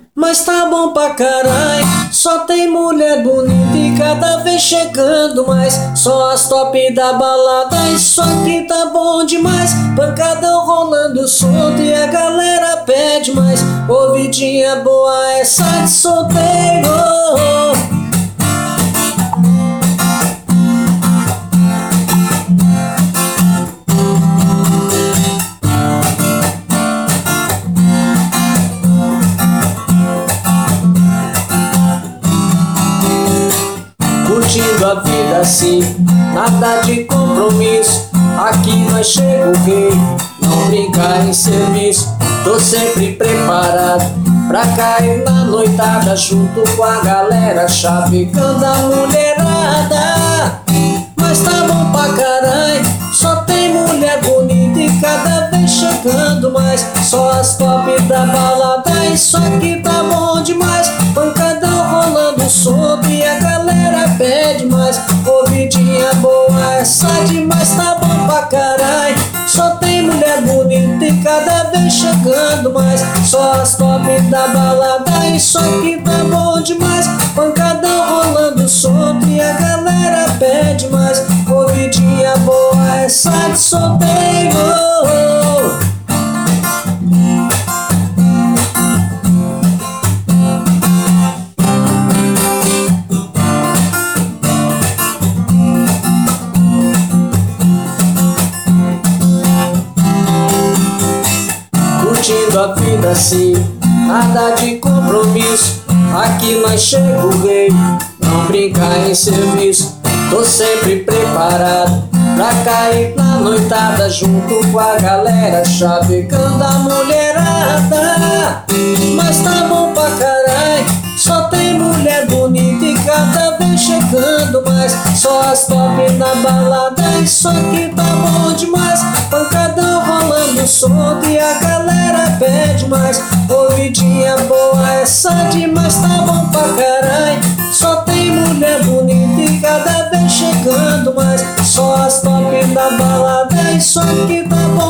mas tá bom pra caralho. Só tem mulher bonita e cada vez chegando mais. Só as top da balada, isso aqui tá bom demais. Pancadão rolando solto e a galera pede mais. Ouvidinha boa essa de solteiro. Curtindo a vida assim, nada de compromisso. Aqui nós chega o rei, não brincar em serviço. Tô sempre preparado pra cair na noitada, junto com a galera, chavecando a mulherada. Mas tá bom pra caralho, só tem mulher bonita e cada vez chegando mais. Só as top da balada, isso aqui tá bom demais. Pancadão rolando solto e a galera pede mais. Ouvidinha boa essa demais, tá bom pra caralho. Só tem mulher bonita e cada vez chegando mais. Só as top da balada, isso aqui tá bom demais. Pancadão rolando solto e a galera pede mais. Ouvidinha boa essa de solteiro. Curtindo a vida assim, nada de compromisso. Aqui nós chega o rei, não brincar em serviço. Tô sempre preparado pra cair na noitada, junto com a galera, chavecando a mulherada. Mas tá bom pra caralho, só tem mulher bonita e cada vez chegando mais. Só as top na balada, isso aqui tá bom demais. Pancadão rolando solto e a galera pede mais. Ouvidinha boa essa demais, tá bom pra caralho. Só tem mulher bonita e cada vez chegando mais. Só as top da balada, isso aqui tá bom